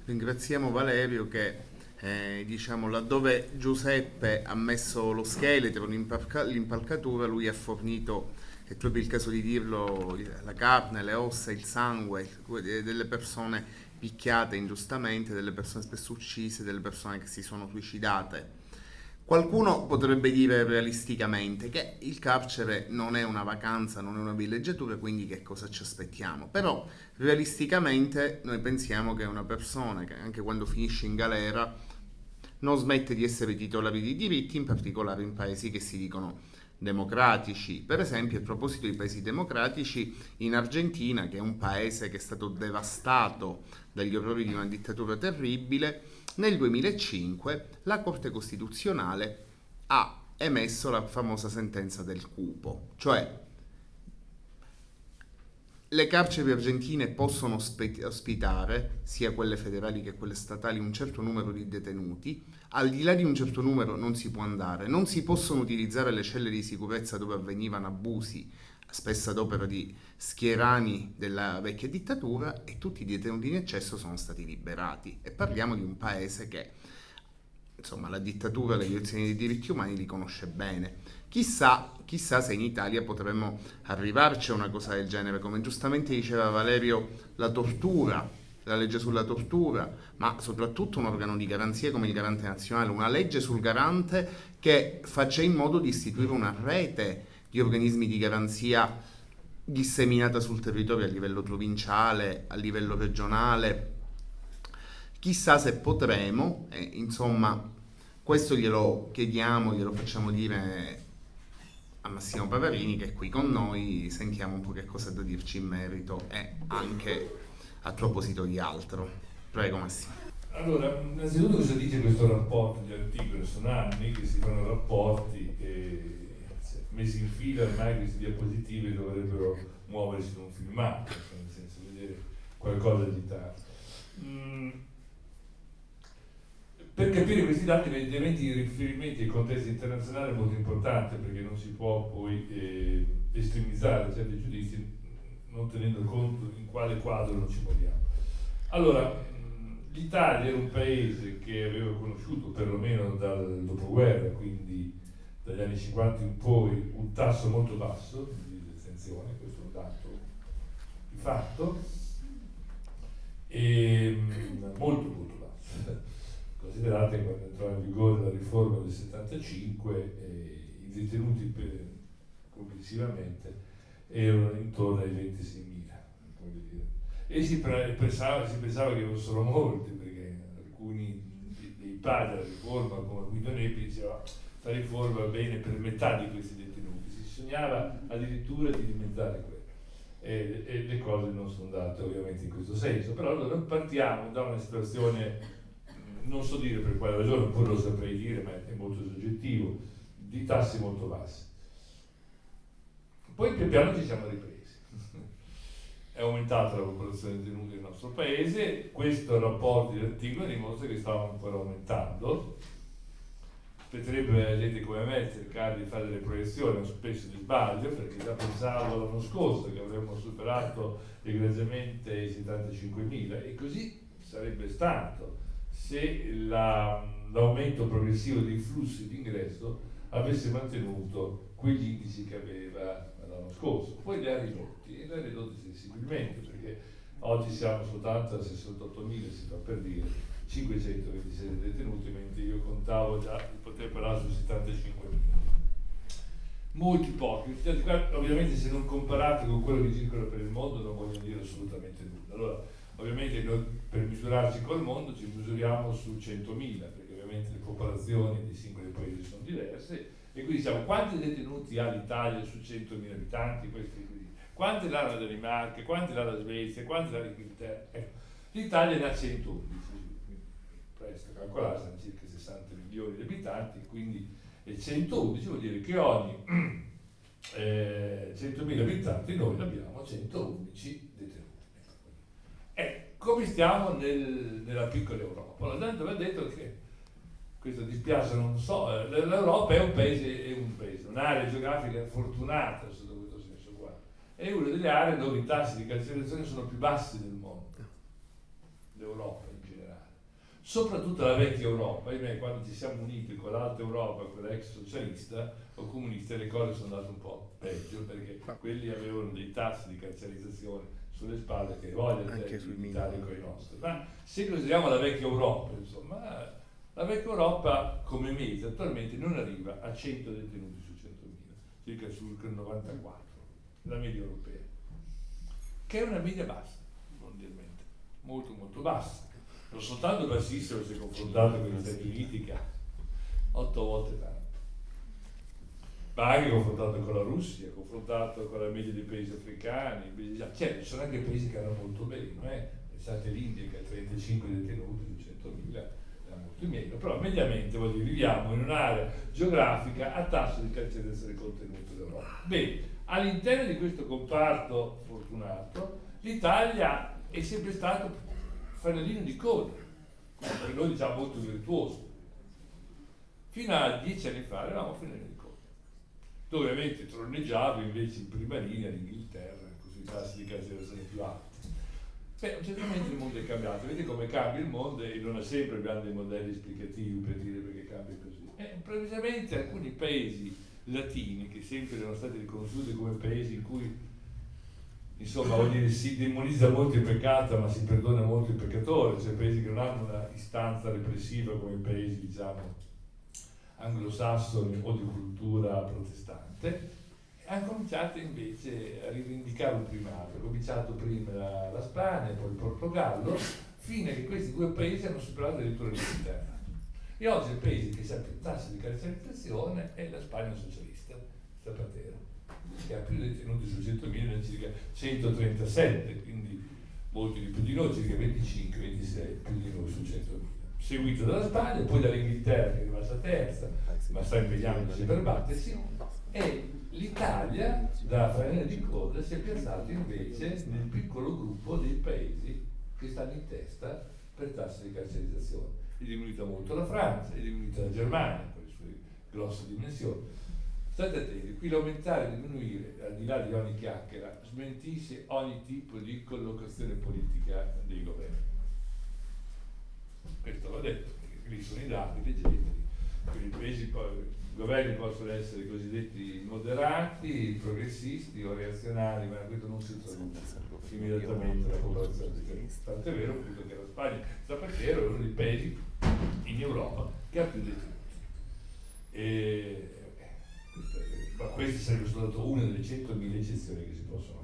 ringraziamo Valerio che diciamo laddove Giuseppe ha messo lo scheletro, l'impalcatura, lui ha fornito, è proprio il caso di dirlo, la carne, le ossa, il sangue delle persone picchiate ingiustamente, delle persone spesso uccise, delle persone che si sono suicidate. Qualcuno potrebbe dire realisticamente che il carcere non è una vacanza, non è una villeggiatura, quindi che cosa ci aspettiamo? Però realisticamente noi pensiamo che una persona che anche quando finisce in galera non smette di essere titolare di diritti, in particolare in paesi che si dicono democratici. Per esempio, a proposito di paesi democratici, in Argentina, che è un paese che è stato devastato dagli orrori di una dittatura terribile, nel 2005 la Corte Costituzionale ha emesso la famosa sentenza del cupo, cioè le carceri argentine possono ospitare, sia quelle federali che quelle statali, un certo numero di detenuti. Al di là di un certo numero non si può andare, non si possono utilizzare le celle di sicurezza dove avvenivano abusi, spesso ad opera di schierani della vecchia dittatura, e tutti i detenuti in eccesso sono stati liberati. E parliamo di un paese che, insomma, la dittatura e le violazioni dei diritti umani li conosce bene. Chissà se in Italia potremmo arrivarci a una cosa del genere, come giustamente diceva Valerio, la tortura, la legge sulla tortura, ma soprattutto un organo di garanzia come il Garante Nazionale, una legge sul Garante che faccia in modo di istituire una rete di organismi di garanzia disseminata sul territorio a livello provinciale, a livello regionale. Chissà se potremo, insomma, questo glielo chiediamo, glielo facciamo dire a Massimo Pavarini che è qui con noi, sentiamo un po' che cosa ha da dirci in merito e anche a proposito di altro. Prego Massimo. Allora, innanzitutto cosa dice questo rapporto di articoli? Sono anni che si fanno rapporti e messi in fila ormai questi diapositivi dovrebbero muoversi in un filmato, nel senso vedere qualcosa di tale. Per capire questi dati, evidentemente i riferimenti ai contesti internazionali è molto importante, perché non si può poi estremizzare certi giudizi non tenendo conto in quale quadro non ci muoviamo. Allora, l'Italia era un paese che aveva conosciuto perlomeno dal dopoguerra, quindi dagli anni 50 in poi, un tasso molto basso di detenzione, questo è un dato di fatto, e molto basso. Considerate che quando entrò in vigore la riforma del 75 i detenuti complessivamente erano intorno ai 26.000, e si pensava che fossero molti, perché alcuni dei padri della riforma come Guido Nepi diceva la riforma va bene per metà di questi detenuti, si sognava addirittura di dimezzare quello, e le cose non sono andate ovviamente in questo senso. Però allora partiamo da una situazione, non so dire per quale ragione, poi lo saprei dire, ma è molto soggettivo, di tassi molto bassi. Poi pian piano ci siamo ripresi. È aumentata la popolazione detenuta nel nostro paese, questo rapporto di articoli dimostra che stava ancora aumentando. Spetterebbe a gente come me cercare di fare delle proiezioni, spesso di sbaglio, perché già pensavo l'anno scorso che avremmo superato egregiamente i 75.000, e così sarebbe stato se l'aumento progressivo dei flussi di ingresso avesse mantenuto quegli indici che aveva l'anno scorso. Poi li ha ridotti sensibilmente, perché oggi siamo soltanto a 68.000, si fa per dire, 526 detenuti, mentre io contavo già di poter parlare su 75.000. Molti pochi, ovviamente se non comparati con quello che circola per il mondo non voglio dire assolutamente nulla. Allora, ovviamente noi per misurarci col mondo ci misuriamo su 100.000, perché ovviamente le popolazioni dei singoli paesi sono diverse, e quindi diciamo quanti detenuti ha l'Italia su 100.000 abitanti, questi così. Quanti l'ha la Danimarca, quanti l'ha la Svezia, quanti l'ha l'Inghilterra. L'Italia ne ha 111, presto calcolare, sono circa 60 milioni di abitanti, quindi 111 vuol dire che ogni 100.000 abitanti noi abbiamo 111 detenuti. Come stiamo nella piccola Europa? La gente aveva detto che, questo dispiace, non so, l'Europa è un paese, un'area geografica fortunata sotto questo senso qua. È una delle aree dove i tassi di carcerazione sono più bassi del mondo, l'Europa in generale. soprattutto la vecchia Europa. Quando ci siamo uniti con l'alta Europa, quella ex socialista o comunista, le cose sono andate un po' peggio, perché quelli avevano dei tassi di carcerizzazione sulle spalle che vogliono evitare con i nostri. Ma se consideriamo la vecchia Europa, insomma, la vecchia Europa come mese attualmente non arriva a 100 detenuti su 100.000, circa sul 94, la media europea, che è una media bassa, mondialmente, molto molto bassa. Non soltanto bassissimo se confrontato con gli Stati Uniti, che ha 8 volte tanto, ma anche confrontato con la Russia, confrontato con la media dei paesi africani. Certo, ci sono anche paesi che hanno molto meno, pensate l'India che ha 35 detenuti su 100.000, ha molto meno, però mediamente viviamo in un'area geografica a tasso di carcerizzazione contenuto d'Europa. Bene, all'interno di questo comparto fortunato, l'Italia è sempre stato fanalino di coda, per noi diciamo molto virtuoso. Fino a 10 anni fa eravamo fanalino di coda, dove ovviamente troneggiava invece in prima linea l'Inghilterra, con i tassi di carcerizzazione più alti. Certamente il mondo è cambiato, vedete come cambia il mondo e non sempre abbiamo dei modelli esplicativi per dire perché cambia così. Improvvisamente alcuni paesi latini, che sempre erano stati riconosciuti come paesi in cui, insomma, si demonizza molto il peccato ma si perdona molto il peccatore, cioè paesi che non hanno una istanza repressiva come i paesi, diciamo, anglosassoni o di cultura protestante, hanno cominciato invece a rivendicare un primato. Ha cominciato prima la Spagna, poi il Portogallo, fino a che questi due paesi hanno superato addirittura l'Inghilterra. E oggi il paese che ha più tassi di carcerizzazione è la Spagna socialista, Zapatero, che ha più detenuti su 100.000, circa 137, quindi molti di più di noi, circa 25, 26 più di noi su 100.000. Seguito dalla Spagna, poi dall'Inghilterra che è rimasta terza, ma sta impegnandosi per battersi, e l'Italia, da fanalina di coda, si è piazzata invece nel piccolo gruppo dei paesi che stanno in testa per tasso di carcerizzazione. È diminuita molto la Francia, è diminuita la Germania con le sue grosse dimensioni. State attenti, qui l'aumentare e diminuire, al di là di ogni chiacchiera, smentisce ogni tipo di collocazione politica dei governi. Questo va detto, perché lì sono i dati, leggendoli. Quindi i governi possono essere cosiddetti moderati, progressisti o reazionari, ma questo non si traduce immediatamente alla popolazione. Tanto è vero appunto che la Spagna, Zapatero è uno dei paesi in Europa che ha più detenuti. Ma questa sarebbe soltanto una delle 100.000 eccezioni che si possono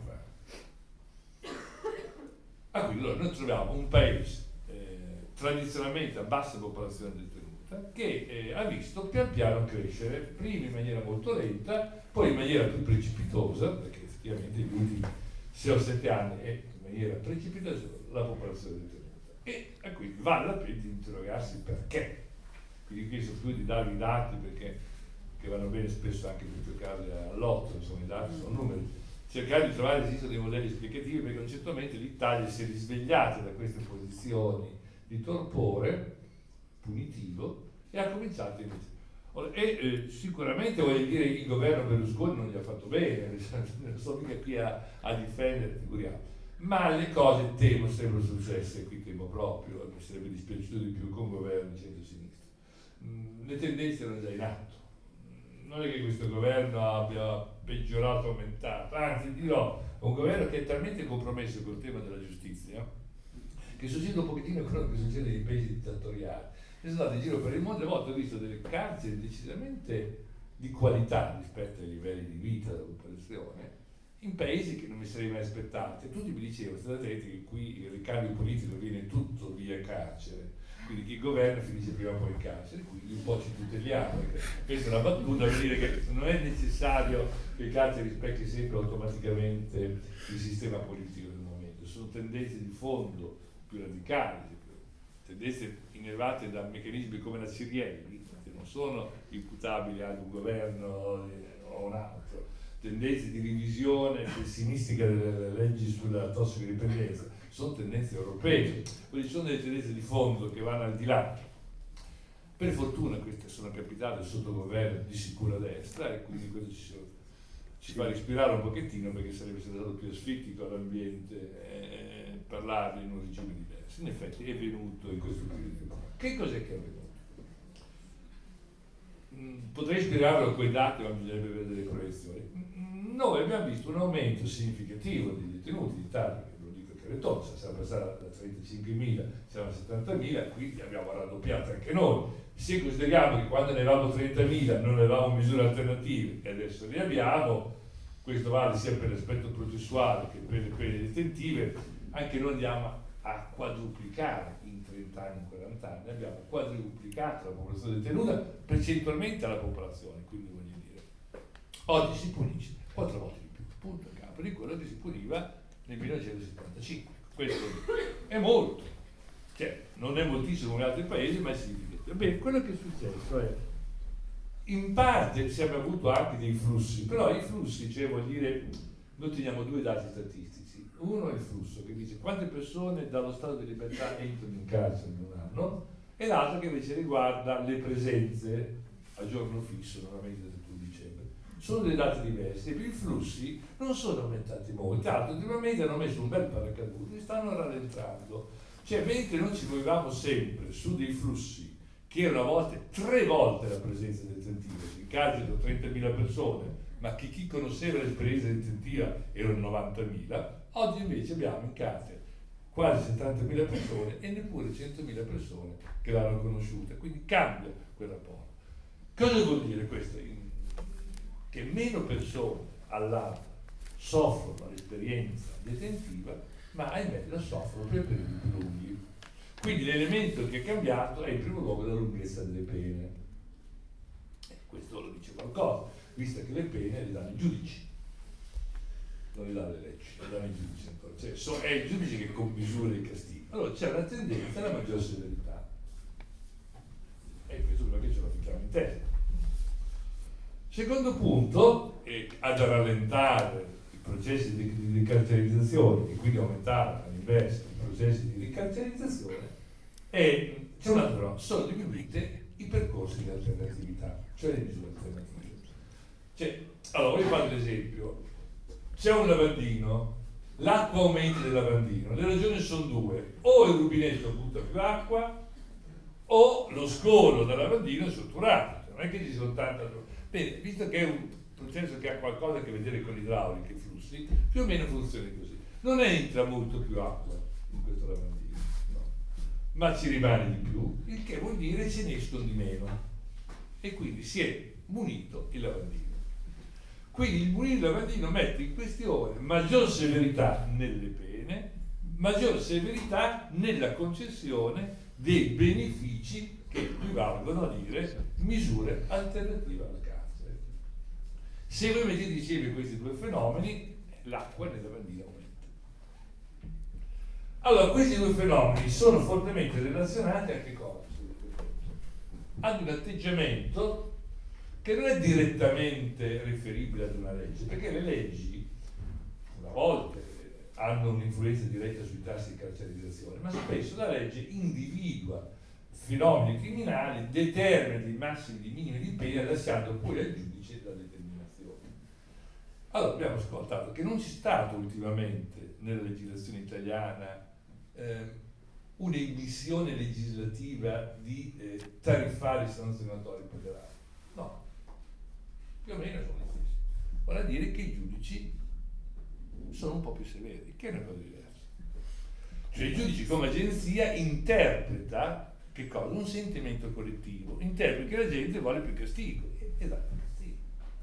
fare. Quindi allora, noi troviamo un paese tradizionalmente a bassa popolazione detenuta che ha visto pian piano crescere, prima in maniera molto lenta, poi in maniera più precipitosa, perché effettivamente negli ultimi 6 o 7 anni è in maniera precipitosa la popolazione detenuta. E quindi vale la pena di interrogarsi perché. Quindi qui sono più di darvi i dati perché che vanno bene spesso anche per giocarli all'otto, insomma i dati sono numeri. Cercare di trovare esistono dei modelli esplicativi perché concettualmente l'Italia si è risvegliata da queste posizioni di torpore punitivo e ha cominciato invece. Sicuramente voglio dire il governo Berlusconi non gli ha fatto bene, non sto mica qui a difendere, figuriamo, ma le cose temo sarebbero successe, qui temo proprio, mi sarebbe dispiaciuto di più con governo di centro-sinistra. Le tendenze erano già in atto, non è che questo governo abbia peggiorato o aumentato, anzi dirò, è un governo che è talmente compromesso col tema della giustizia che succede un pochettino quello che succede nei paesi dittatoriali. Io sono andato in giro per il mondo e a volte ho visto delle carceri decisamente di qualità rispetto ai livelli di vita della popolazione in paesi che non mi sarei mai aspettato. Tutti mi dicevano, state attenti che qui il ricambio politico viene tutto via carcere, quindi chi governa finisce prima o poi in carcere, quindi un po' ci tuteliamo. Questa è una battuta, vuol dire che non è necessario che il carcere rispecchi sempre automaticamente il sistema politico del momento, sono tendenze di fondo più radicali, tendenze innervate da meccanismi come la Cirielli, che non sono imputabili ad un governo o un altro, tendenze di revisione pessimistica delle leggi sulla tossicodipendenza, sono tendenze europee, quindi ci sono delle tendenze di fondo che vanno al di là. Per fortuna queste sono capitate sotto governo di sicura destra e quindi questo ci fa respirare un pochettino perché sarebbe stato più asfittico all'ambiente parlarne in un regime diverso. In effetti è venuto in questo periodo. Che cos'è che è avvenuto? Potrei spiegarlo con i dati, ma bisognerebbe vedere le proiezioni. Noi abbiamo visto un aumento significativo di detenuti in Italia, che lo dico che Retò, siamo passati da 35.000, siamo a 70.000, quindi abbiamo raddoppiato anche noi. Se consideriamo che quando ne avevamo 30.000 non avevamo misure alternative e adesso ne abbiamo, questo vale sia per l'aspetto processuale che per le pene detentive, anche noi andiamo a quadruplicare in 30 anni, in 40 anni, abbiamo quadruplicato la popolazione detenuta percentualmente alla popolazione, quindi voglio dire, oggi si punisce 4 volte di più, punto a capo di quello che si puniva nel 1975. Questo è molto, cioè non è moltissimo come altri paesi, ma è significativo. Bene, quello che è successo è, in parte si abbiamo avuto anche dei flussi, però i flussi, cioè vuol dire, noi teniamo 2 dati statistici. Uno è il flusso che dice quante persone dallo stato di libertà entrano in carcere in un anno, e l'altro che invece riguarda le presenze a giorno fisso, normalmente del 31 dicembre. Sono dei dati diversi e i flussi non sono aumentati molto, altro ultimamente hanno messo un bel paracadute e stanno rallentando. Cioè, mentre noi ci muovevamo sempre su dei flussi che erano a volte 3 volte la presenza detentiva, in carcere erano 30.000 persone, ma che chi conosceva l'esperienza detentiva erano 90.000, oggi invece abbiamo in carcere quasi 70.000 persone e neppure 100.000 persone che l'hanno conosciuta, quindi cambia quel rapporto. Cosa vuol dire questo? Che meno persone all'anno soffrono l'esperienza detentiva, ma ahimè la soffrono per periodi più lunghi. Quindi l'elemento che è cambiato è in primo luogo la lunghezza delle pene. Questo lo dice qualcosa, visto che le pene le danno i giudici, non le danno le leggi, le danno i giudici ancora. Cioè, è il giudice che commisura i castighi. Allora c'è una tendenza alla maggior severità. E questo è quello che ce lo ficchiamo in testa. Secondo punto, ad rallentare i processi di ricarcerizzazione e quindi aumentare all'inverso i processi di ricarcerizzazione, c'è un altro, sono diminuite i percorsi di alternatività, cioè le misure alternative. Allora, voglio fare l'esempio. C'è un lavandino, l'acqua aumenta del lavandino, le ragioni sono 2: o il rubinetto butta più acqua, o lo scolo del lavandino è sotturato. Non è che ci sono tante. Bene, visto che è un processo che ha qualcosa a che vedere con l'idraulica e i flussi, più o meno funziona così. Non entra molto più acqua in questo lavandino, no, ma ci rimane di più, il che vuol dire ce ne escono di meno, e quindi si è munito il lavandino. Quindi il munire il lavandino mette in questione maggior severità nelle pene, maggior severità nella concessione dei benefici che equivalgono a dire misure alternative al carcere. Se voi mettete insieme questi 2 fenomeni, l'acqua nel lavandino aumenta. Allora, questi 2 fenomeni sono fortemente relazionati a che cosa? Ad un atteggiamento che non è direttamente riferibile ad una legge, perché le leggi una volta hanno un'influenza diretta sui tassi di carcerizzazione, ma spesso la legge individua fenomeni criminali, determina dei massimi di minimi di pena, lasciando poi al giudice la determinazione. Allora abbiamo ascoltato che non c'è stato ultimamente nella legislazione italiana un'emissione legislativa di tariffari sanzionatori federali. No, più o meno sono gli stessi. Vuol dire che i giudici sono un po' più severi, che è una cosa diversa. Cioè il giudice come agenzia interpreta che cosa? Un sentimento collettivo, interpreta che la gente vuole più castigo e dà più castigo.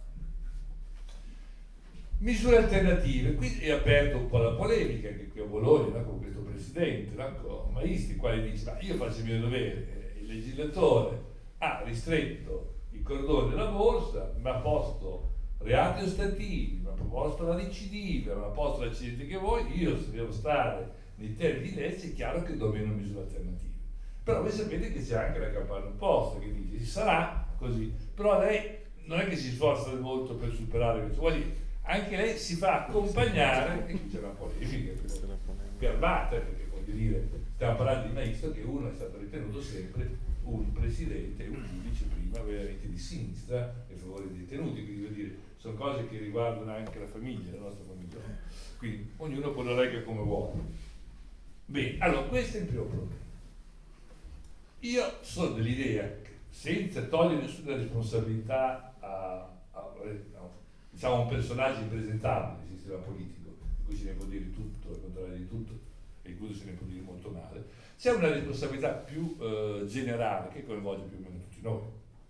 Misure alternative, qui è aperta un po' la polemica anche qui a Bologna, no? Con questo presidente, no? Con Maisti, il quale dice: ma io faccio il mio dovere, il legislatore ha ristretto i cordoni della borsa, mi ha posto reati ostativi, mi ha proposto la recidiva, mi ha posto l'accidente che vuoi, io se devo stare nei termini di legge è chiaro che do meno misure alternative. Però voi sapete che c'è anche la campana opposta che dice: sarà così, però lei non è che si sforza molto per superare questo, vuol dire, anche lei si fa accompagnare, e qui c'è una polemica garbata, perché voglio dire, stiamo parlando di Maisto, che uno è stato ritenuto sempre un presidente e un giudice prima veramente di sinistra a favore dei detenuti, quindi vuol dire, sono cose che riguardano anche la famiglia, la nostra famiglia, quindi ognuno poi lo legga come vuole. Bene, allora questo è il primo problema. Io sono dell'idea che, senza togliere nessuna responsabilità diciamo, a un personaggio impresentabile del sistema politico, di cui se ne può dire tutto, il contrario di tutto, e di cui se ne può dire molto male, c'è una responsabilità più generale che coinvolge più o meno tutti noi.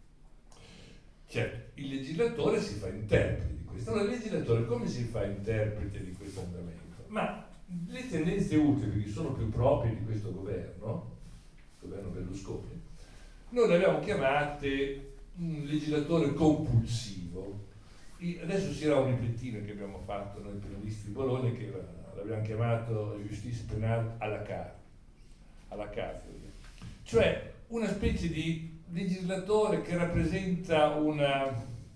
Certo, il legislatore si fa interprete di questo. Allora, il legislatore come si fa interprete di questo andamento? Ma le tendenze ultime, che sono più proprie di questo governo, il governo Berlusconi, noi le abbiamo chiamate un legislatore compulsivo. Adesso si era un ripetino che abbiamo fatto noi penalisti di Bologna, che l'abbiamo chiamato giustizia penale alla carte, cioè una specie di legislatore che rappresenta una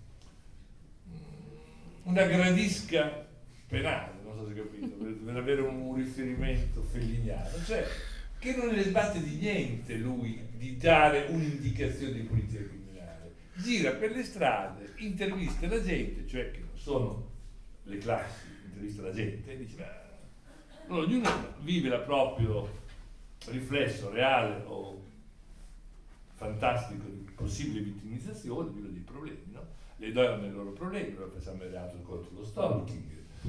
gradisca penale, non so se capito, per avere un riferimento felliniano, cioè che non ne sbatte di niente lui di dare un'indicazione di politica criminale, gira per le strade, intervista la gente, cioè che non sono le classi, intervista la gente e dice allora, ognuno vive il proprio riflesso reale o fantastico di possibile vittimizzazione, ognuno dei problemi, no? Le donne hanno i loro problemi, noi facciamo il reato contro lo stalking,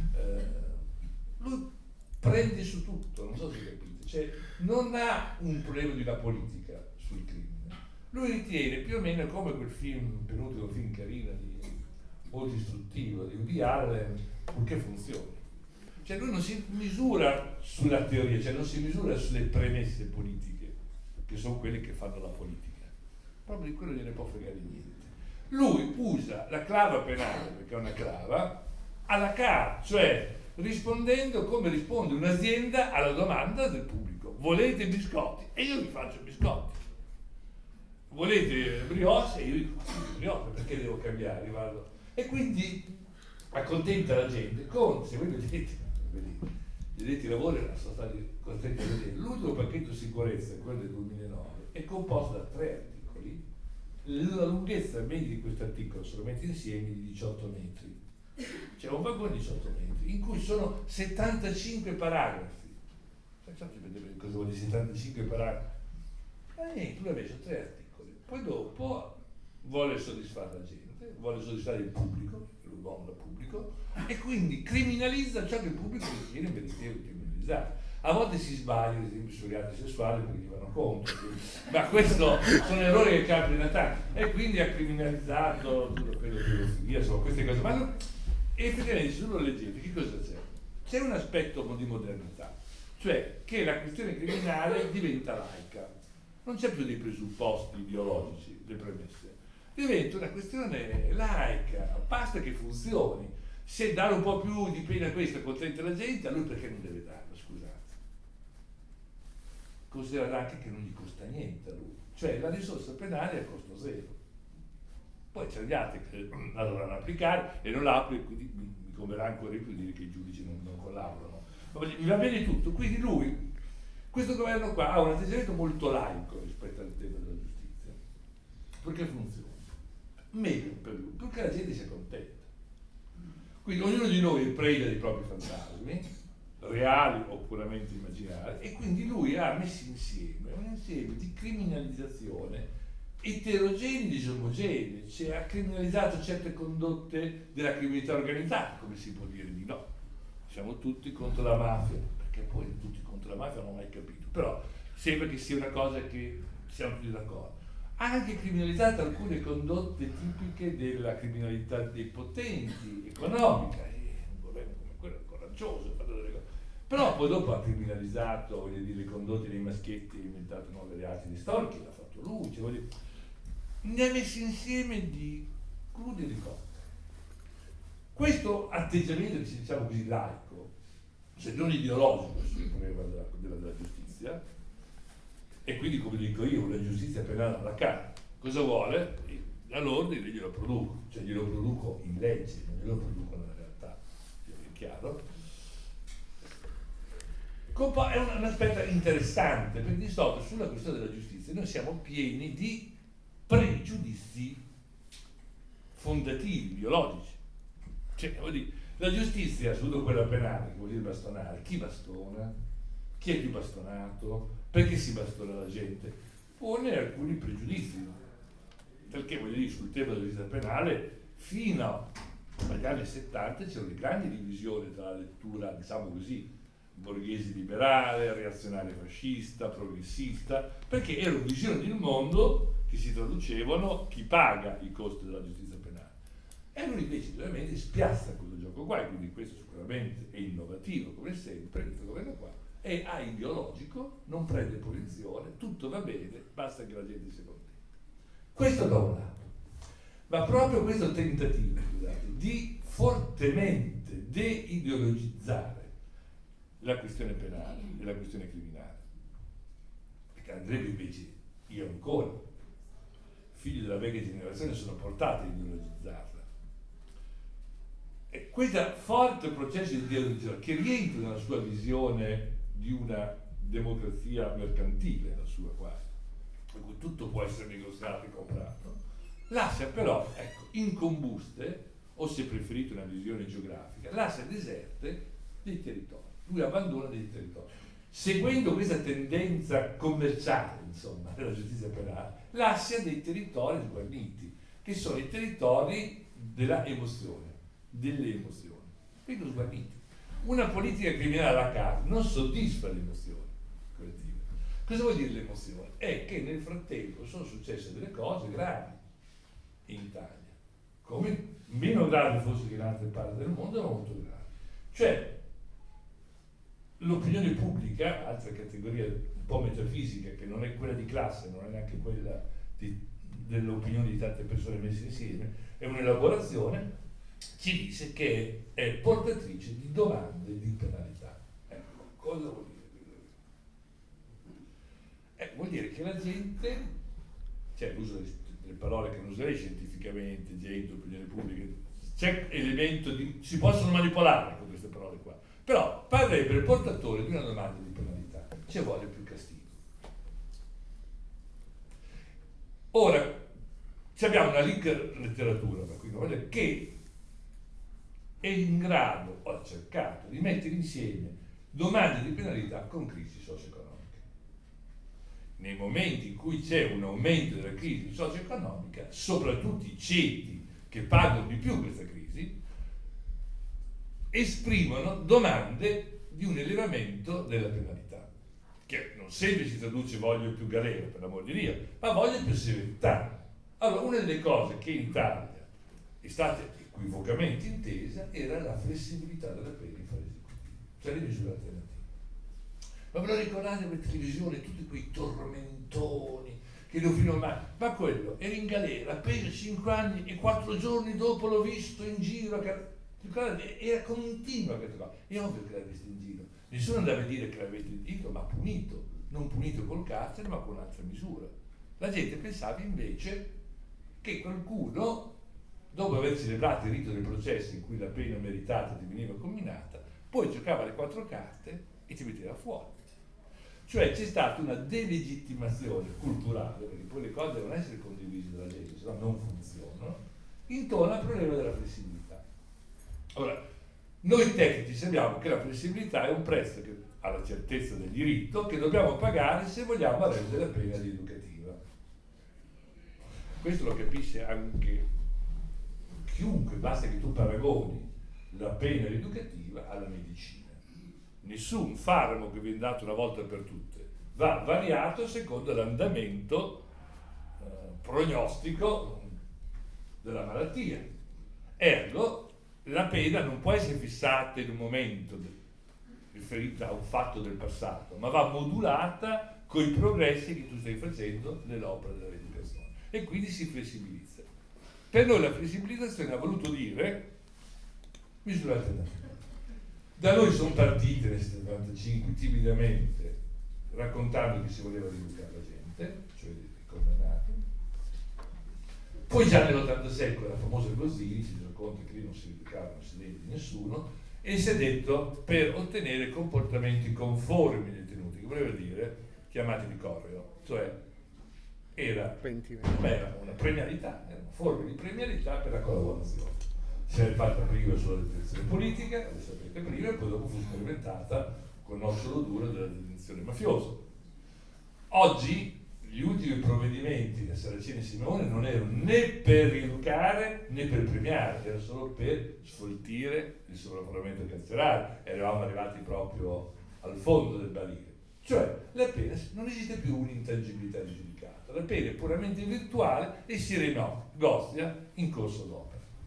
lui prende su tutto, non so se capite, cioè non ha un problema di una politica sul crimine, lui ritiene più o meno come quel film, penultimo film carino, molto istruttivo, di Woody Allen, purché funzioni. Cioè lui non si misura sulla teoria, cioè non si misura sulle premesse politiche, che sono quelle che fanno la politica, proprio di quello gliene può fregare niente. Lui usa la clava penale, perché è una clava, alla carte, cioè rispondendo come risponde un'azienda alla domanda del pubblico: volete biscotti? E io vi faccio biscotti. Volete brioche? E io vi faccio brioche, perché devo cambiare? Vado. E quindi accontenta la gente con, se voi vedete gli addetti ai lavori sono stati costretti a vedere, l'ultimo pacchetto sicurezza, quello del 2009, è composto da 3 articoli. La lunghezza media di questo articolo sono messi insieme di 18 metri, c'è un vagone di 18 metri in cui sono 75 paragrafi. Facciamoci vedere cosa vuol dire 75 paragrafi. Tu l'hai messo 3 articoli, poi dopo vuole soddisfare la gente, vuole soddisfare il pubblico, l'uomo da pubblico, e quindi criminalizza ciò che il pubblico ritiene meritevole di criminalizzare. A volte si sbaglia, ad esempio sugli atti sessuali, perché gli vanno contro, ma questo sono errori che capitano a tanti, e quindi ha criminalizzato tutto quello che pedofilia, insomma queste cose. Ma non, effettivamente, se uno leggete, che cosa c'è? C'è un aspetto di modernità, cioè che la questione criminale diventa laica, non c'è più dei presupposti ideologici, le premesse, diventa una questione laica, basta che funzioni. Se dare un po' più di pena a questo contenta la gente, a lui perché non deve darlo, scusate? Considerate anche che non gli costa niente a lui, cioè la risorsa penale è a costo zero. Poi c'è gli altri che la dovranno applicare e non la applicano, quindi mi converrà ancora di più dire che i giudici non collaborano. Ma mi va bene tutto, quindi lui, questo governo qua, ha un atteggiamento molto laico rispetto al tema della giustizia, perché funziona meglio per lui, perché la gente sia contenta. Quindi ognuno di noi è preda dei propri fantasmi, reali o puramente immaginari, e quindi lui ha messo insieme un insieme di criminalizzazione eterogenei e disomogenei, cioè ha criminalizzato certe condotte della criminalità organizzata, come si può dire di no. Siamo tutti contro la mafia, perché poi tutti contro la mafia non ho mai capito, però sembra che sia una cosa che siamo tutti d'accordo. Ha anche criminalizzato alcune condotte tipiche della criminalità dei potenti, economica, e un governo come quello è coraggioso, ha fatto delle cose. Però poi dopo ha criminalizzato, voglio dire, le condotte dei maschietti, ha inventato nuovi reati di stalking, l'ha fatto lui, cioè, voglio dire, ne ha messi insieme di crudi e di cotte. Questo atteggiamento, diciamo così, laico, se non ideologico sul problema della giustizia, e quindi, come dico io, una giustizia penale alla carta, cosa vuole? All'ordine glielo produco, cioè glielo produco in legge, non glielo produco nella realtà, è chiaro? È un aspetto interessante, perché di solito sulla questione della giustizia noi siamo pieni di pregiudizi fondativi, biologici. Cioè, vuol dire, la giustizia, soprattutto quella penale, che vuol dire bastonare, chi bastona? Chi è più bastonato? Perché si bastona la gente? pone alcuni pregiudizi, perché voglio dire, sul tema della giustizia penale fino agli anni 70 c'erano le grandi divisioni tra la lettura, diciamo così, borghese liberale, reazionaria fascista, progressista, perché erano visioni del mondo che si traducevano chi paga i costi della giustizia penale. E lui invece ovviamente spiazza questo gioco qua, e quindi questo sicuramente è innovativo, come sempre, questo governo qua, è aideologico, non prende posizione, tutto va bene, basta che la gente sia contenta. Questo da un lato. Ma proprio questo tentativo, scusate, di fortemente deideologizzare la questione penale e la questione criminale, perché andrebbe invece, io ancora, figli della vecchia generazione, sono portati a ideologizzarla. E questo forte processo di ideologizzazione, che rientra nella sua visione di una democrazia mercantile, la sua quasi, per cui tutto può essere negoziato e comprato, lascia però, ecco, incombuste, o se preferite una visione geografica, lascia deserte dei territori. Lui abbandona dei territori. Seguendo questa tendenza commerciale, insomma, della giustizia penale, lascia dei territori sguarniti, che sono i territori della emozione, delle emozioni. Quindi sguarniti. Una politica criminale alla carte non soddisfa le emozioni collettive. Cosa vuol dire l'emozione? È che nel frattempo sono successe delle cose gravi in Italia, come meno gravi fosse che in altre parti del mondo, ma molto gravi. Cioè, l'opinione pubblica, altra categoria un po' metafisica, che non è quella di classe, non è neanche quella dell'opinione di tante persone messe insieme, è un'elaborazione, ci dice che è portatrice di domande di penalità. Ecco, cosa vuol dire? Vuol dire che la gente, cioè l'uso delle parole che non userei scientificamente, gente, opinione pubblica, c'è elemento di, si possono manipolare con queste parole qua, però parrebbe il portatore di una domanda di penalità, ci vuole più castigo. Ora, abbiamo una ricca letteratura che è in grado, o ha cercato, di mettere insieme domande di penalità con crisi socio-economiche. Nei momenti in cui c'è un aumento della crisi socio-economica, soprattutto i ceti che pagano di più questa crisi, esprimono domande di un elevamento della penalità, che non sempre si traduce voglio più galera, per l'amor di Dio, ma voglio più severità. Allora, una delle cose che in Italia è stata equivocamente intesa era la flessibilità della pena in fase esecutiva, cioè le misure alternative. Ma ve lo ricordate quelle televisioni, tutti quei tormentoni che lo fino a ma quello era in galera, appena 5 anni e 4 giorni dopo l'ho visto in giro, era continua questa cosa. È ovvio che l'avete visto in giro, nessuno andava a dire che l'avete in giro, ma punito, non punito col carcere ma con un'altra misura. La gente pensava invece che qualcuno, dopo aver celebrato il rito del processo in cui la pena meritata ti veniva comminata, poi giocava le 4 carte e ti metteva fuori. Cioè c'è stata una delegittimazione culturale, perché poi le cose devono essere condivise dalla gente, se no non funzionano, intorno al problema della flessibilità. Ora, noi tecnici sappiamo che la flessibilità è un prezzo che, alla certezza del diritto, che dobbiamo pagare se vogliamo rendere la pena rieducativa. Questo lo capisce anche chiunque, basta che tu paragoni la pena rieducativa alla medicina. Nessun farmaco che viene dato una volta per tutte va variato secondo l'andamento prognostico della malattia. Ergo, la pena non può essere fissata in un momento riferita a un fatto del passato, ma va modulata con i progressi che tu stai facendo nell'opera della rieducazione. E quindi si flessibilizza. Per noi la flessibilizzazione ha voluto dire misure alternative. Da noi sono partite nel 75 timidamente raccontando che si voleva rieducare la gente, cioè i condannati. Poi già nell'86 con la famosa Gozzini si rende conto che lì non si rieducava, non si deve di nessuno, e si è detto per ottenere comportamenti conformi dei detenuti, che voleva dire chiamati di correo, cioè era una premialità, era una forma di premialità per la collaborazione. Si è fatta prima sulla detenzione politica, lo sapete prima, e poi dopo fu sperimentata con l'ossolo duro della detenzione mafiosa. Oggi gli ultimi provvedimenti del Saraceni e Simeone non erano né per rieducare né per premiare, era solo per sfoltire il sovraffollamento carcerario. Eravamo arrivati proprio al fondo del barile. Cioè, la pena non esiste più un'intangibilità di giudicato, la pena è puramente virtuale e si rinegozia in corso d'opera.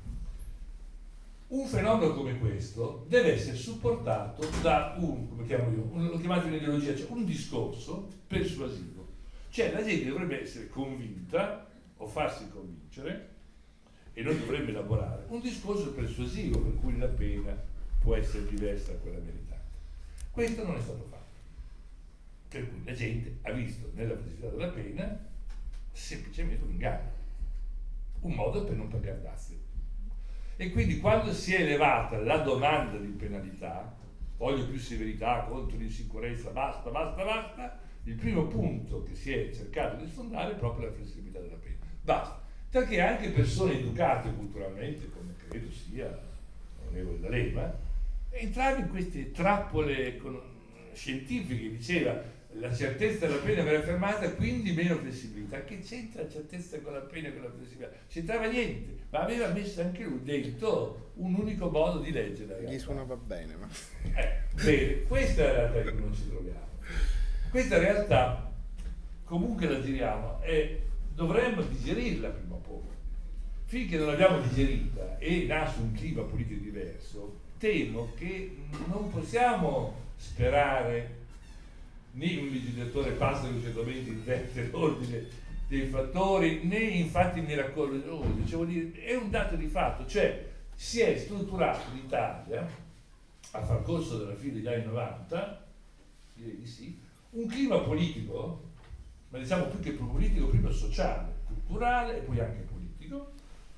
Un fenomeno come questo deve essere supportato da come chiamo io, l'ho chiamato un'ideologia, cioè un discorso persuasivo. Cioè la gente dovrebbe essere convinta o farsi convincere, e noi dovremmo elaborare un discorso persuasivo per cui la pena può essere diversa da quella meritata. Questo non è stato fatto, per cui la gente ha visto nella possibilità della pena semplicemente un inganno, un modo per non pagare dazi. E quindi quando si è elevata la domanda di penalità, voglio più severità contro l'insicurezza, basta, il primo punto che si è cercato di sfondare è proprio la flessibilità della pena. Basta, perché anche persone educate culturalmente, come credo sia l'onorevole D'Alema, entrare in queste trappole scientifiche, diceva la certezza della pena verrà fermata, quindi meno flessibilità. Che c'entra la certezza con la pena e con la flessibilità? C'entrava niente, ma aveva messo anche lui dentro un unico modo di leggere. Gli suonava bene, ma... Bene, questa è la realtà che non ci troviamo. Questa realtà, comunque la giriamo, e dovremmo digerirla prima o poi. Finché non l'abbiamo digerita e nasce un clima politico diverso, temo che non possiamo sperare né un legislatore passa velocemente in testa l'ordine dei fattori, né infatti miracolosi. È un dato di fatto, cioè si è strutturato l'Italia a far corso della fine degli anni 90, direi di sì, un clima politico, ma diciamo più che politico, prima sociale, culturale e poi anche politico,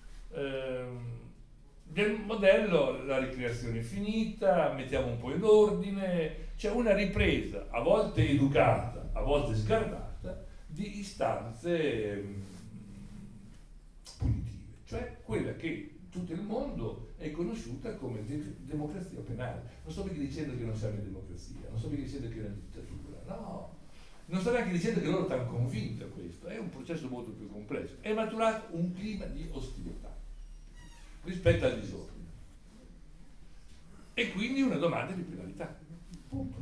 del modello la ricreazione finita, mettiamo un po' in ordine, c'è una ripresa, a volte educata, a volte sgarbata, di istanze punitive, cioè quella che tutto il mondo è conosciuta come democrazia penale. Non sto mica dicendo che non siamo in democrazia, non sto mica dicendo che è una dittatura, no, non sto neanche dicendo che loro stanno convinti a questo, è un processo molto più complesso. È maturato un clima di ostilità rispetto al disordine e quindi una domanda di penalità, punto.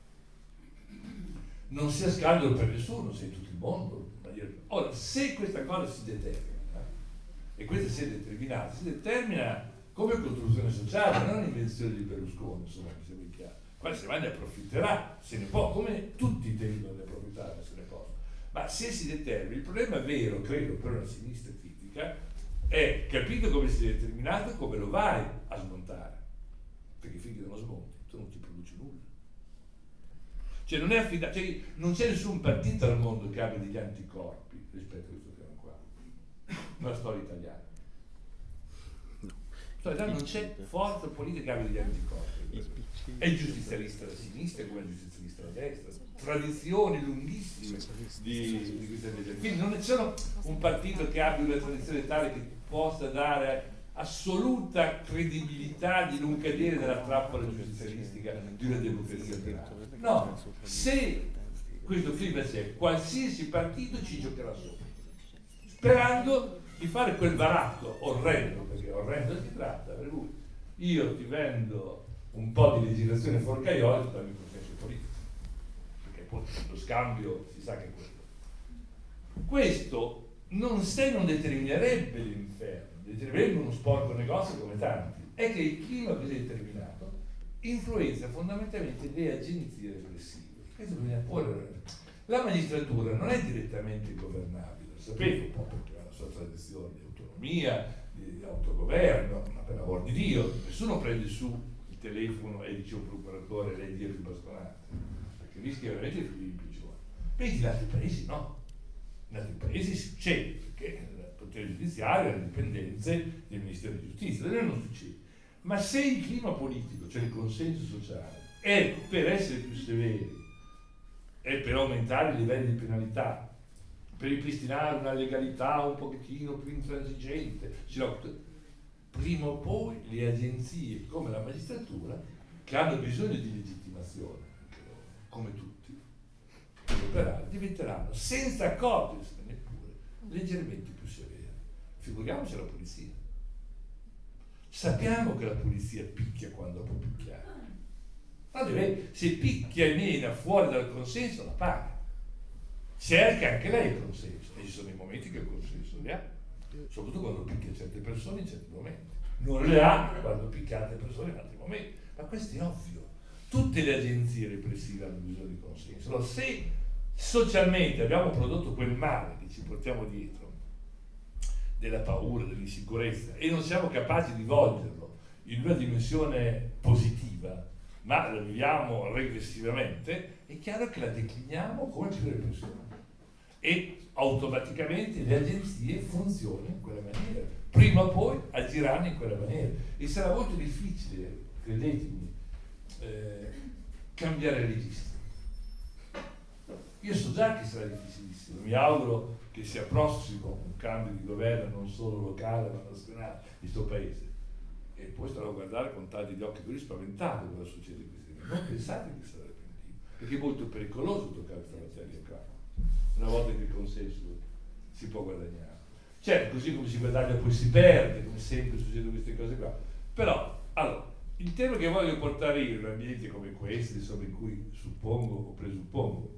Non sia scandalo per nessuno, se in tutto il mondo. Ora, se questa cosa si determina, e questa si è determinata, si determina come costruzione sociale, non un'invenzione di Berlusconi, insomma, mi sembra chiaro. Qua se ne approfitterà, se ne può, come tutti tendono ad approfittare, se ne può. Ma se si determina, il problema vero, credo, per una sinistra critica, è capito come si è determinato, come lo vai a smontare. Perché finché non lo smonti, tu non ti produci nulla. Cioè non è affidato, cioè non c'è nessun partito al mondo che abbia degli anticorpi rispetto a questo piano qua. Nella storia italiana. Non c'è forza politica che abbia degli anticorpi. È il giustizialista da sinistra come il giustizialista da destra. Tradizioni lunghissime di questa legge. Quindi non c'è un partito che abbia una tradizione tale che possa dare assoluta credibilità di non cadere nella trappola giustizialistica di una democrazia penale. No, se questo clima c'è, qualsiasi partito ci giocherà sopra, sperando di fare quel baratto orrendo, perché orrendo si tratta, per cui io ti vendo un po' di legislazione forcaiola e dammi il consenso politico, perché poi lo scambio si sa che è quello. Questo non determinerebbe l'inferno, determinerebbe uno sporco negozio come tanti, è che il clima così determinato influenza fondamentalmente le agenzie repressive. Questo bisogna porre. La magistratura non è direttamente governabile, lo sapete un po', perché ha la sua tradizione di autonomia, di autogoverno, ma per l'amor di Dio, nessuno prende su il telefono e dice un procuratore lei dia più bastonate, perché rischia veramente di peggiore. Vedi, in altri paesi no. In altri paesi succede, perché il potere giudiziario ha le dipendenze del Ministero di Giustizia, da noi non succede. Ma se il clima politico, cioè il consenso sociale, è per essere più severi, è per aumentare i livelli di penalità, per ripristinare una legalità un pochettino più intransigente, prima o poi le agenzie come la magistratura, che hanno bisogno di legittimazione, come tutti, gli operai diventeranno, senza accorgersene neppure, leggermente più severi. Figuriamoci la polizia. Sappiamo che la polizia picchia quando può picchiare. Ma se picchia e mena fuori dal consenso, la paga. Cerca anche lei il consenso. E ci sono i momenti che il consenso li ha. Soprattutto quando picchia certe persone in certi momenti. Non le ha quando picchia altre persone in altri momenti. Ma questo è ovvio. Tutte le agenzie repressive hanno bisogno di consenso. Allora, se socialmente abbiamo prodotto quel male che ci portiamo dietro, della paura, dell'insicurezza, e non siamo capaci di volgerlo in una dimensione positiva, ma la viviamo regressivamente, è chiaro che la decliniamo come più repressione. E automaticamente le agenzie funzionano in quella maniera. Prima o poi agiranno in quella maniera. E sarà molto difficile, credetemi, cambiare registro. Io so già che sarà difficilissimo, mi auguro che sia prossimo un cambio di governo non solo locale ma nazionale di questo paese, e poi starò a guardare con tanti di occhi duri spaventati cosa succede in questi giorni. Non pensate che sarà repentino, perché è molto pericoloso toccare questa materia qua una volta che il consenso si può guadagnare. Certo, così come si guadagna poi si perde, come sempre succedono queste cose qua. Però, allora, il tema che voglio portare io in ambienti come questi, insomma, in cui suppongo o presuppongo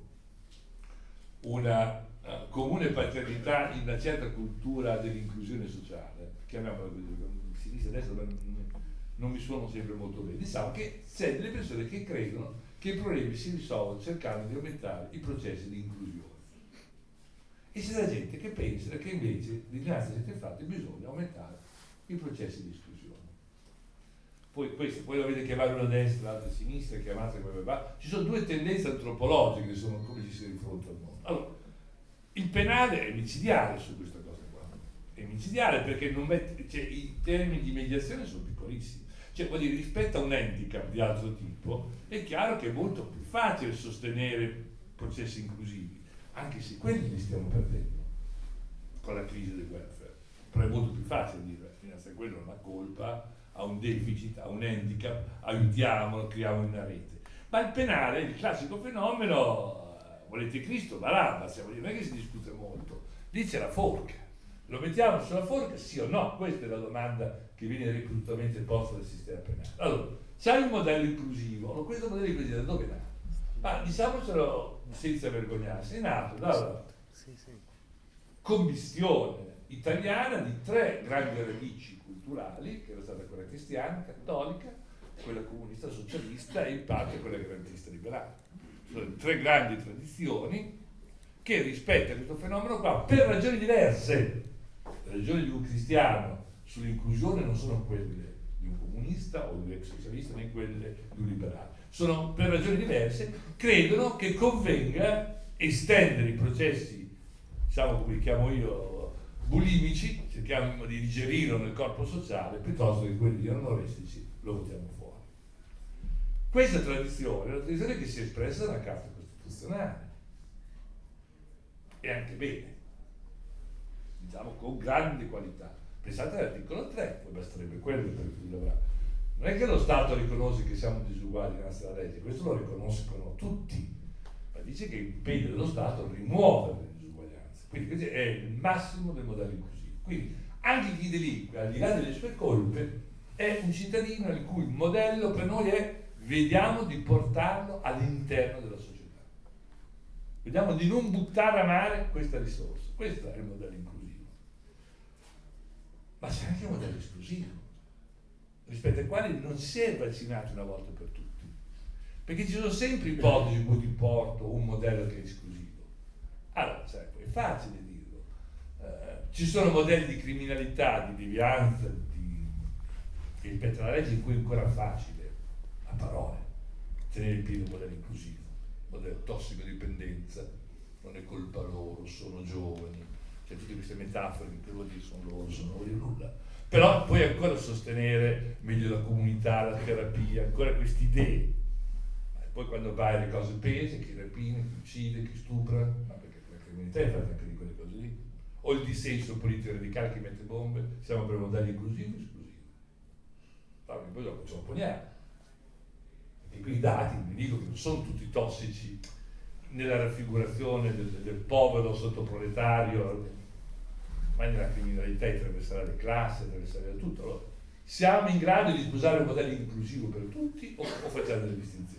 una comune paternità in una certa cultura dell'inclusione sociale, chiamiamola così, sinistra e destra non mi suono sempre molto bene, diciamo che c'è delle persone che credono che i problemi si risolvono cercando di aumentare i processi di inclusione, e c'è la gente che pensa che invece dinanzi a queste fatti bisogna aumentare i processi di esclusione. Poi lo vedete chiamare una destra, l'altra a sinistra, chiamate come va. Ci sono due tendenze antropologiche, insomma, come ci si di fronte al mondo. Allora, il penale è micidiale su questa cosa qua. È micidiale perché non mette, cioè, i termini di mediazione sono piccolissimi. Cioè, vuol dire, rispetto a un handicap di altro tipo, è chiaro che è molto più facile sostenere processi inclusivi, anche se quelli li stiamo perdendo con la crisi del welfare. Però è molto più facile dire, finanza quello è una colpa, ha un deficit, ha un handicap, aiutiamolo, creiamo una rete. Ma il penale è il classico fenomeno, volete Cristo, Barabba, non è che si discute molto, lì c'è la forca, lo mettiamo sulla forca, sì o no? Questa è la domanda che viene ripetutamente posta dal sistema penale. Allora, c'hai un modello inclusivo, allora, questo modello inclusivo da dove è nato? Ma diciamocelo senza vergognarsi, è nato dalla commistione italiana di tre grandi radici culturali, che era stata quella cristiana, cattolica, quella comunista socialista e in parte quella garantista liberale. Sono tre grandi tradizioni che rispetto a questo fenomeno qua, per ragioni diverse, le ragioni di un cristiano sull'inclusione non sono quelle di un comunista o di un ex socialista né quelle di un liberale, sono per ragioni diverse, credono che convenga estendere i processi, diciamo come li chiamo io, bulimici, cerchiamo di digerirlo nel corpo sociale, piuttosto che quelli anoressici lo votiamo fuori. Questa tradizione è una tradizione che si è espressa nella Carta Costituzionale, e anche bene, diciamo con grande qualità. Pensate all'articolo 3, poi basterebbe quello per cui dovrà. Non è che lo Stato riconosce che siamo disuguali dinanzi alla legge, questo lo riconoscono tutti, ma dice che impegna dello Stato a rimuovere le disuguaglianze. Quindi questo è il massimo del modello inclusivo. Quindi anche chi delinque, al di là delle sue colpe, è un cittadino il cui modello per noi è vediamo di portarlo all'interno della società. Vediamo di non buttare a mare questa risorsa. Questo è il modello inclusivo. Ma c'è anche un modello esclusivo, rispetto ai quali non si è vaccinati una volta per tutti. Perché ci sono sempre ipotesi in cui ti porto un modello che è esclusivo. Allora, cioè, è facile dirlo. Ci sono modelli di criminalità, di devianza, che rispetto alla legge in cui è ancora facile, a parole, tenere in piedi un modello inclusivo. Modello tossicodipendenza, non è colpa loro, sono giovani, c'è tutte queste metafore che vuol dire sono loro, sono vuol dire nulla. Però poi ancora sostenere meglio la comunità, la terapia, ancora queste idee. E poi quando vai alle cose pese, chi rapina, chi uccide, chi stupra, ma perché la criminalità è fatta anche di quelle cose lì. O il dissenso politico radicale che mette bombe, siamo per modelli inclusivi o esclusivi. Allora, poi dopo ce lo poniamo. E quei dati, vi dico che non sono tutti tossici nella raffigurazione del povero sottoproletario, ma nella criminalità di attraversare le classi, attraversare tutto. Allora, siamo in grado di sposare un modello inclusivo per tutti o facciamo delle distinzioni?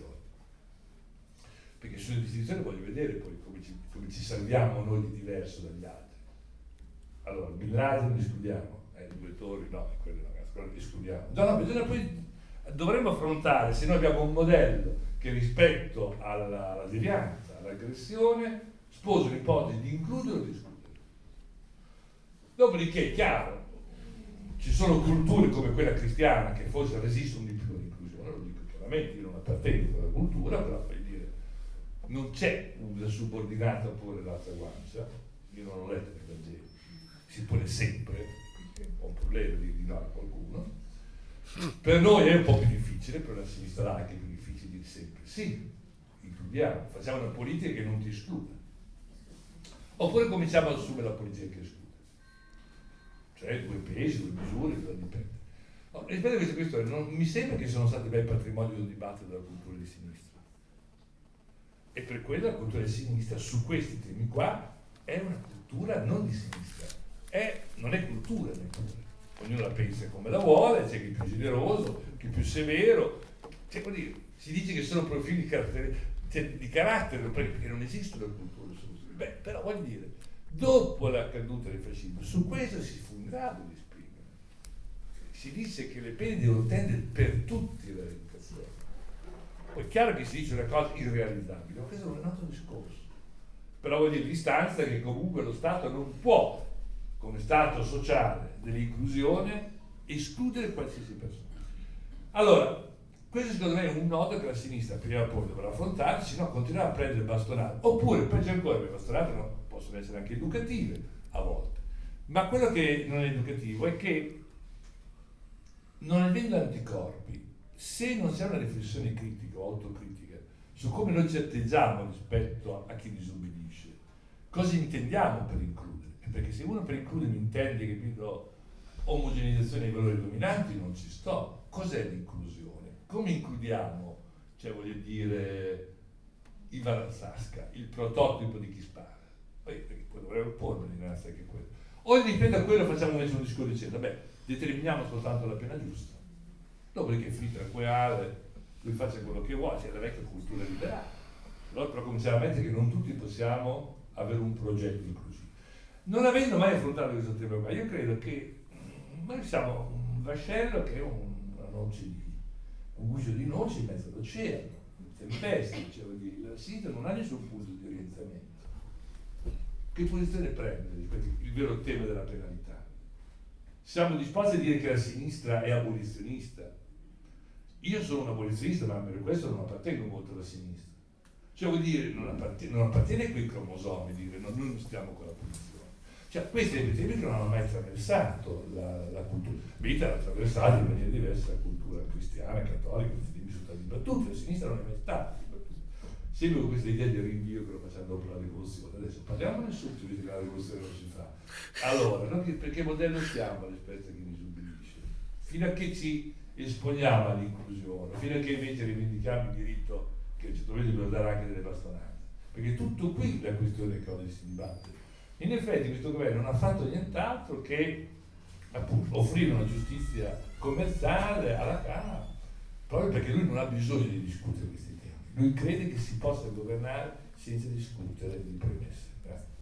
Perché sulle distinzioni voglio vedere poi come ci salviamo noi di diverso dagli altri. Allora, Bin Laden li escludiamo, i due tori no, quelli no, li escludiamo. No, bisogna poi, dovremmo affrontare se noi abbiamo un modello che rispetto alla devianza, all'aggressione, sposa l'ipotesi di includere o di escludere. Dopodiché è chiaro, ci sono culture come quella cristiana che forse resistono di più all'inclusione, lo dico chiaramente, io non appartengo a quella cultura, però voglio dire, non c'è una subordinata oppure l'altra guancia, io non ho letto nei Vangeli, si pone sempre, è un po' un problema di no a qualcuno. Per noi è un po' più difficile, per la sinistra laica è più difficile dire sempre sì, includiamo, facciamo una politica che non ti escluda. Oppure cominciamo ad assumere la politica che esclude. Cioè due pesi, due misure, cosa dipende. No, rispetto a queste questioni, non mi sembra che siano stati bei patrimonio del dibattito della cultura di sinistra. E per quello la cultura di sinistra su questi temi qua è una cultura non di sinistra, non è cultura neppure. Ognuno la pensa come la vuole, c'è chi è più generoso, chi è più severo, si dice che sono profili di carattere, perché non esistono culture soluzioni. Beh, però voglio dire, dopo la caduta del fascismo, su questo si fu in grado di esprimere. Si disse che le pene devono tendere per tutti la rieducazione. Poi è chiaro che si dice una cosa irrealizzabile, ma questo è un altro discorso. Però voglio dire, l'istanza che comunque lo Stato non può, come Stato sociale dell'inclusione, escludere qualsiasi persona. Allora, questo secondo me è un nodo che la sinistra prima o poi dovrà affrontare, se no continuerà a prendere bastonate. Oppure, peggio ancora, le bastonate possono essere anche educative a volte. Ma quello che non è educativo è che, non avendo anticorpi, se non c'è una riflessione critica o autocritica su come noi ci atteggiamo rispetto a chi disobbedisce, cosa intendiamo per includere? Perché se uno per includere intende, capito, omogeneizzazione dei valori dominanti, non ci sto. Cos'è l'inclusione? Come includiamo, cioè voglio dire, Ivan Razzasca, il prototipo di chi spara? Poi dovremmo porre dinanzi anche quello. O dipende da quello facciamo invece un discorso dicendo, determiniamo soltanto la pena giusta. Dopodiché finita la quale lui faccia quello che vuole, c'è la vecchia cultura liberale. Allora però cominciamo a mettere che non tutti possiamo avere un progetto inclusivo. Non avendo mai affrontato questo tema qua, io credo che noi siamo un vascello che è una noce un guscio di noce in mezzo all'oceano, tempeste, cioè la sinistra non ha nessun punto di orientamento. Che posizione prende rispetto al vero tema della penalità? Siamo disposti a dire che la sinistra è abolizionista? Io sono un abolizionista, ma per questo non appartengo molto alla sinistra. Cioè vuol dire, non appartiene a quei cromosomi, dire no, noi non stiamo con l'abolizione. Cioè questi temi che non hanno mai attraversato la cultura. Vita l'ha attraversata in maniera diversa la cultura cristiana, cattolica, questi temi sono stati dibattuti, la sinistra non è mai stata dibattuta. Seguo questa idea del rinvio che lo facciamo dopo la rivoluzione. Adesso parliamone subito, visto che la rivoluzione non si fa. Allora, perché modello siamo rispetto a chi disobbedisce? Fino a che ci esponiamo all'inclusione, fino a che invece rivendichiamo il diritto che a un certo punto dobbiamo dare anche delle bastonate. Perché tutto qui la questione che oggi si dibatte. In effetti questo governo non ha fatto nient'altro che appunto offrire una giustizia commerciale alla Camera, proprio perché lui non ha bisogno di discutere questi temi. Lui crede che si possa governare senza discutere di premesse.